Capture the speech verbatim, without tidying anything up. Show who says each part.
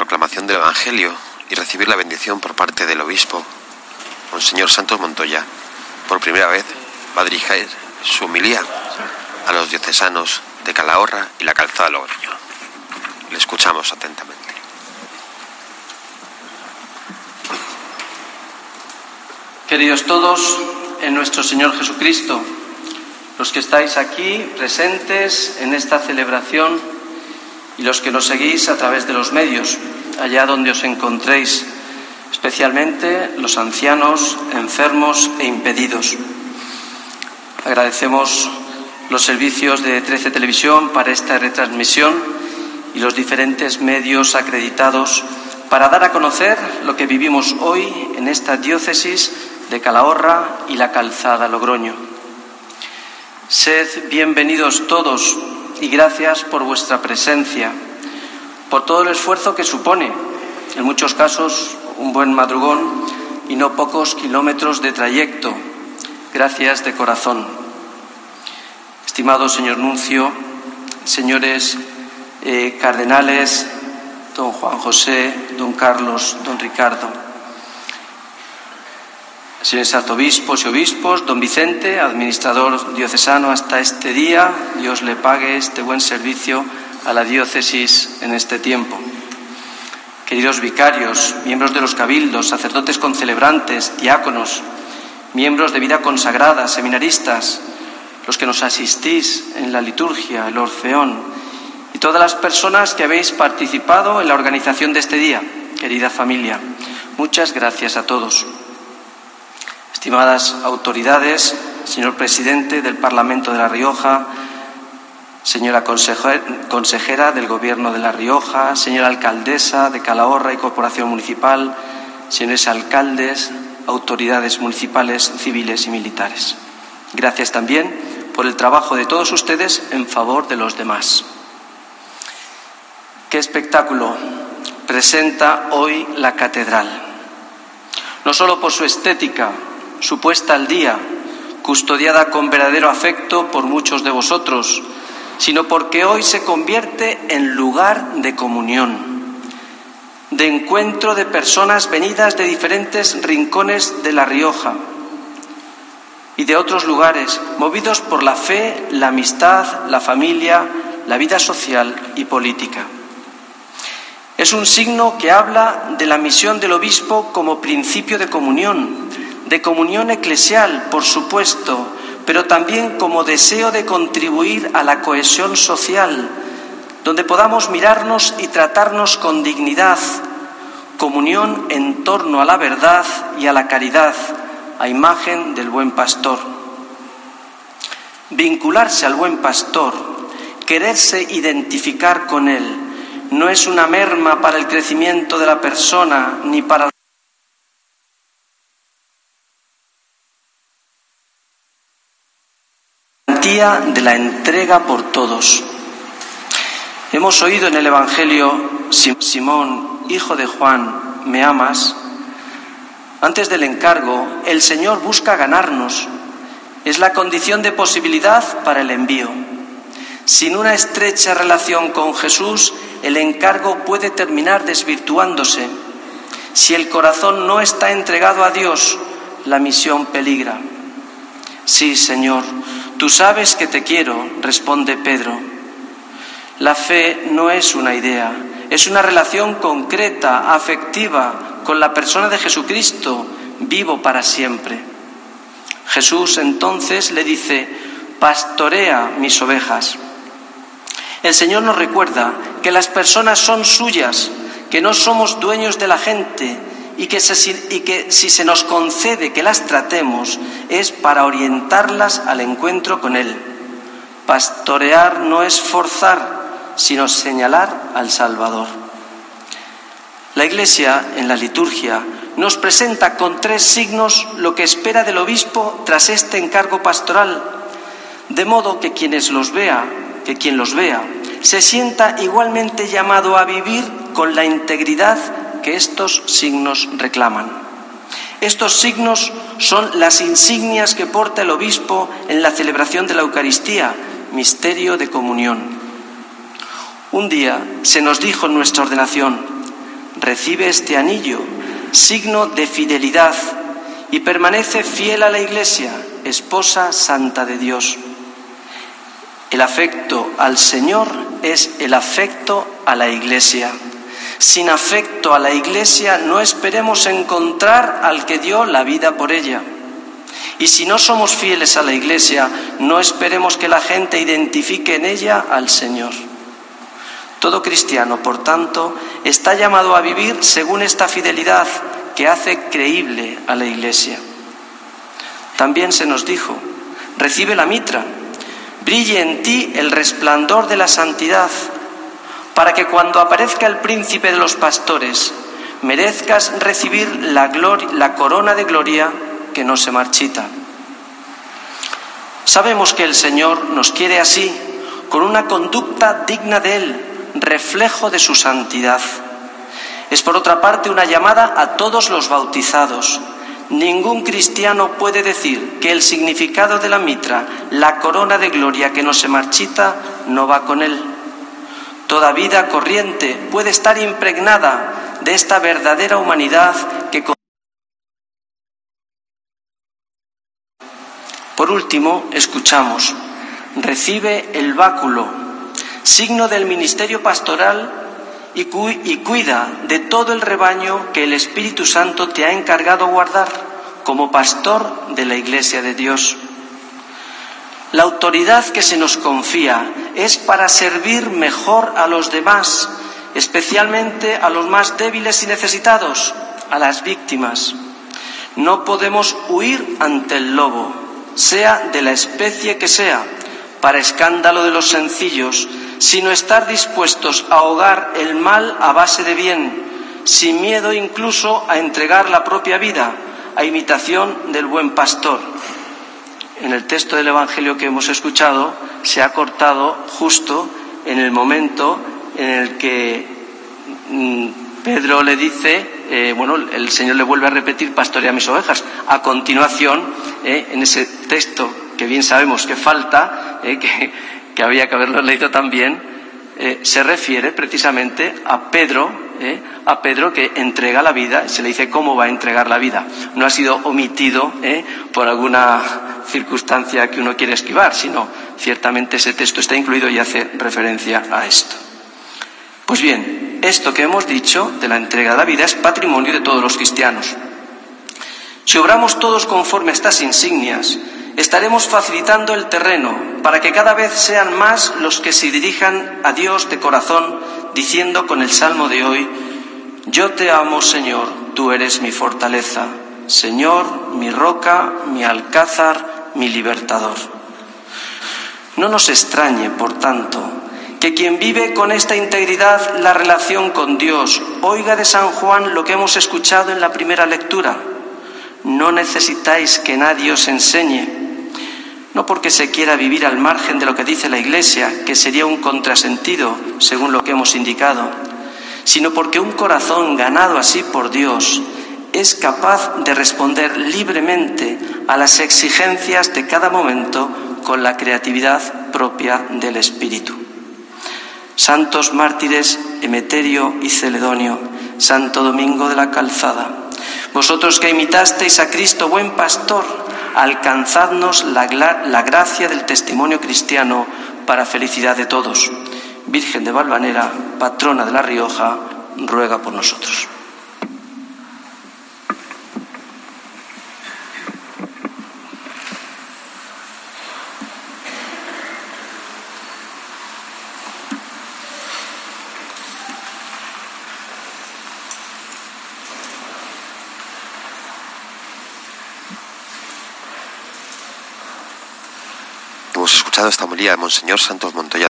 Speaker 1: proclamación del Evangelio y recibir la bendición por parte del obispo, Monseñor Santos Montoya, por primera vez va a dirigir su homilía a los diocesanos de Calahorra y la Calzada Logroño. Le escuchamos atentamente.
Speaker 2: Queridos todos, en nuestro Señor Jesucristo, los que estáis aquí presentes en esta celebración y los que nos seguís a través de los medios, allá donde os encontréis, especialmente los ancianos, enfermos e impedidos. Agradecemos los servicios de trece Televisión para esta retransmisión y los diferentes medios acreditados para dar a conocer lo que vivimos hoy en esta diócesis de Calahorra y la Calzada Logroño. Sed bienvenidos todos y gracias por vuestra presencia, por todo el esfuerzo que supone, en muchos casos, un buen madrugón y no pocos kilómetros de trayecto. Gracias de corazón. Estimado señor nuncio, señores eh, cardenales, don Juan José, don Carlos, don Ricardo, señores arzobispos y obispos, don Vicente, administrador diocesano hasta este día, Dios le pague este buen servicio a la diócesis en este tiempo. Queridos vicarios, miembros de los cabildos, sacerdotes concelebrantes, diáconos, miembros de vida consagrada, seminaristas, los que nos asistís en la liturgia, el orfeón, y todas las personas que habéis participado en la organización de este día, querida familia, muchas gracias a todos. Estimadas autoridades, señor presidente del Parlamento de La Rioja, señora consejera del Gobierno de La Rioja, señora alcaldesa de Calahorra y Corporación Municipal, señores alcaldes, autoridades municipales, civiles y militares. Gracias también por el trabajo de todos ustedes en favor de los demás. ¿Qué espectáculo presenta hoy la catedral? No solo por su estética, su puesta al día, custodiada con verdadero afecto por muchos de vosotros, sino porque hoy se convierte en lugar de comunión, de encuentro de personas venidas de diferentes rincones de La Rioja y de otros lugares, movidos por la fe, la amistad, la familia, la vida social y política. Es un signo que habla de la misión del obispo como principio de comunión, de comunión eclesial, por supuesto, pero también como deseo de contribuir a la cohesión social, donde podamos mirarnos y tratarnos con dignidad, comunión en torno a la verdad y a la caridad, a imagen del buen pastor. Vincularse al buen pastor, quererse identificar con él, no es una merma para el crecimiento de la persona ni para de la entrega por todos. Hemos oído en el Evangelio: Simón, hijo de Juan, ¿me amas? Antes del encargo, el Señor busca ganarnos. Es la condición de posibilidad para el envío. Sin una estrecha relación con Jesús, el encargo puede terminar desvirtuándose. Si el corazón no está entregado a Dios, la misión peligra. Sí, Señor, tú sabes que te quiero, responde Pedro. La fe no es una idea, es una relación concreta, afectiva, con la persona de Jesucristo, vivo para siempre. Jesús entonces le dice: pastorea mis ovejas. El Señor nos recuerda que las personas son suyas, que no somos dueños de la gente, y que, se, y que si se nos concede que las tratemos es para orientarlas al encuentro con Él. Pastorear no es forzar, sino señalar al Salvador. La Iglesia, en la liturgia, nos presenta con tres signos lo que espera del obispo tras este encargo pastoral, de modo que quienes los vea, que quien los vea, se sienta igualmente llamado a vivir con la integridad que estos signos reclaman. Estos signos son las insignias que porta el obispo en la celebración de la Eucaristía, misterio de comunión. Un día se nos dijo en nuestra ordenación: recibe este anillo, signo de fidelidad, y permanece fiel a la Iglesia, esposa santa de Dios. El afecto al Señor es el afecto a la Iglesia. Sin afecto a la Iglesia no esperemos encontrar al que dio la vida por ella. Y si no somos fieles a la Iglesia, no esperemos que la gente identifique en ella al Señor. Todo cristiano, por tanto, está llamado a vivir según esta fidelidad que hace creíble a la Iglesia. También se nos dijo: recibe la mitra, brille en ti el resplandor de la santidad, para que cuando aparezca el príncipe de los pastores, merezcas recibir la, gloria, la corona de gloria que no se marchita. Sabemos que el Señor nos quiere así, con una conducta digna de Él, reflejo de su santidad. Es por otra parte una llamada a todos los bautizados. Ningún cristiano puede decir que el significado de la mitra, la corona de gloria que no se marchita, no va con él. Toda vida corriente puede estar impregnada de esta verdadera humanidad que... Por último, escuchamos: recibe el báculo, signo del ministerio pastoral, y, cu y cuida de todo el rebaño que el Espíritu Santo te ha encargado guardar como pastor de la Iglesia de Dios. La autoridad que se nos confía es para servir mejor a los demás, especialmente a los más débiles y necesitados, a las víctimas. No podemos huir ante el lobo, sea de la especie que sea, para escándalo de los sencillos, sino estar dispuestos a ahogar el mal a base de bien, sin miedo incluso a entregar la propia vida, a imitación del buen pastor. En el texto del Evangelio que hemos escuchado se ha cortado justo en el momento en el que mm, Pedro le dice, eh, bueno, el Señor le vuelve a repetir: pastorea mis ovejas. A continuación, eh, en ese texto que bien sabemos que falta, eh, que, que había que haberlo leído también, eh, se refiere precisamente a Pedro, eh, a Pedro que entrega la vida, y se le dice cómo va a entregar la vida. No ha sido omitido eh, por alguna circunstancia que uno quiere esquivar, sino ciertamente ese texto está incluido y hace referencia a esto. Pues bien, esto que hemos dicho de la entrega de la vida es patrimonio de todos los cristianos. Si obramos todos conforme a estas insignias, estaremos facilitando el terreno para que cada vez sean más los que se dirijan a Dios de corazón, diciendo con el salmo de hoy: yo te amo, Señor, tú eres mi fortaleza, Señor, mi roca, mi alcázar, mi libertador. No nos extrañe, por tanto, que quien vive con esta integridad la relación con Dios oiga de San Juan lo que hemos escuchado en la primera lectura: no necesitáis que nadie os enseñe. No porque se quiera vivir al margen de lo que dice la Iglesia, que sería un contrasentido, según lo que hemos indicado, sino porque un corazón ganado así por Dios es capaz de responder libremente a las exigencias de cada momento con la creatividad propia del Espíritu. Santos mártires Emeterio y Celedonio, Santo Domingo de la Calzada, vosotros que imitasteis a Cristo buen pastor, alcanzadnos la, la gracia del testimonio cristiano para felicidad de todos. Virgen de Valvanera, patrona de La Rioja, ruega por nosotros.
Speaker 1: Hemos escuchado esta homilía de Monseñor Santos Montoya